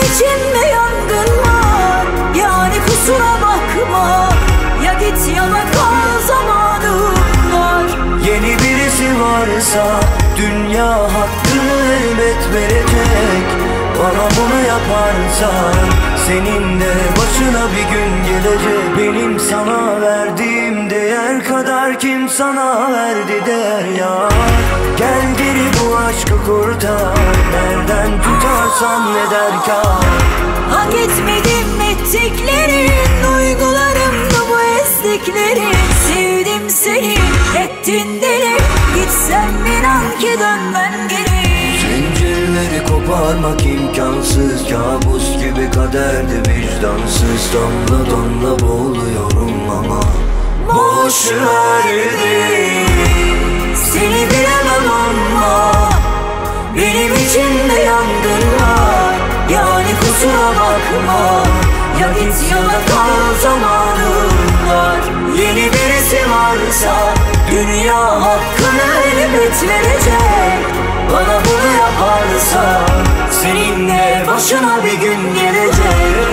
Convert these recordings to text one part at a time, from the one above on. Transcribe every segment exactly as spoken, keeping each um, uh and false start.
içimde yangın var. Yani kusura bakma, ya git ya da kal, zamanım var. Yeni birisi varsa dünya hakkını elbet verecek. Bana bunu yaparsan senin de başına bir gün gelecek. Benim sana verdiğim değer kadar kim sana verdi değer ya. Gel geri bu aşkı kurtar, nereden tutarsan ne der kâr. Hak etmedim ettiklerin, duygularımda bu ezdiklerin. Sevdim seni, ettin deli, gitsen inan ki dönmen geri. Zincirleri koparmak imkansız, kabus gibi kaderdi vicdansız. Damla damla boğuluyorum ama boş verdim. Seni bilemem ama benim içimde yangın var. Yani kusura bakma, ya git ya da kal, zamanım var. Yeni birisi varsa dünya hakkını elbet verecek. Bana bunu yaparsan seninle başına bir gün gelecek.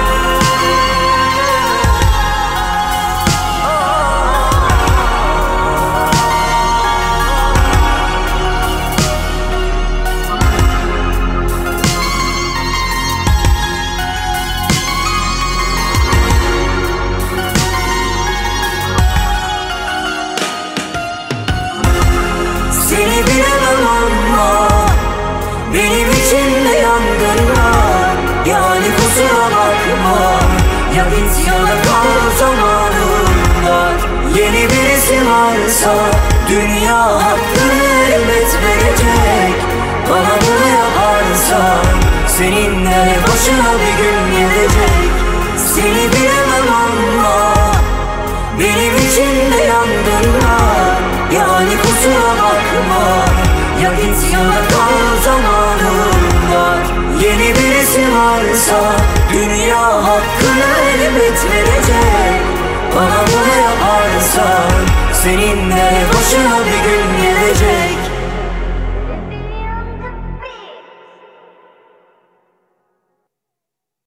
Seni bilemem ama benim içimde yangın var. Yani kusura bakma, ya git ya da kal, zamanım var. Yeni birisi varsa dünya hakkını elbet verecek. Bana bunu yaparsan seninle başına bir gün gelecek. Seni bilemem ama benim içimde yangın var. Yani kusura bakma, ya git ya da kal, zamanım var. Yeni birisi varsa